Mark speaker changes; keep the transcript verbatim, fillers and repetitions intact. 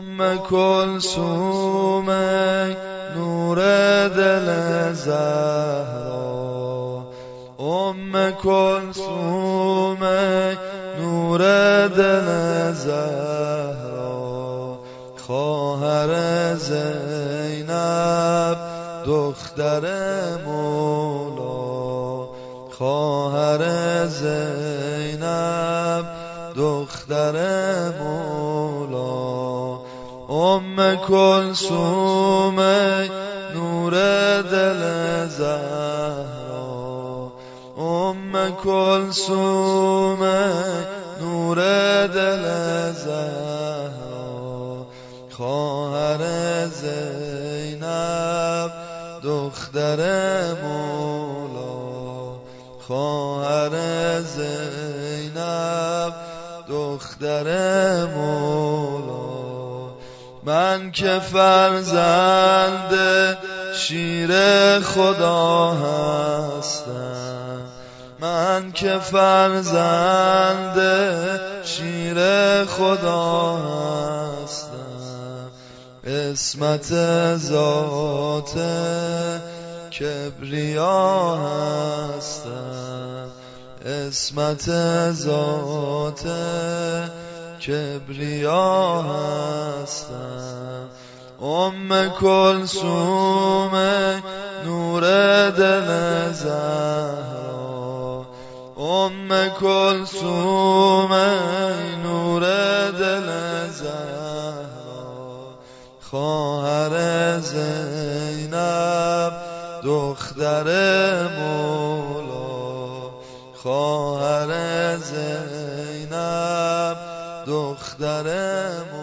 Speaker 1: ام کلثوم نور دل زهرا، ام کلثوم نور دل زهرا، خواهر زینب دختر مولا، خواهر زینب دختر مولا، ام کلثوم نور دل زهرا، ام کلثوم نور دل زهرا، خواهر زینب دختر مولا، خواهر زینب دختر مولا. من که فرزند شیر خدا هستم، من که فرزند شیر خدا هستم، عصمت ذات کبریا هستم، عصمت ذات کبریا هستم، ام کلثوم نور دل زهرا، ام کلثوم نور دل زهرا، خواهر زینب دختر مولا، خواهر زینب دختر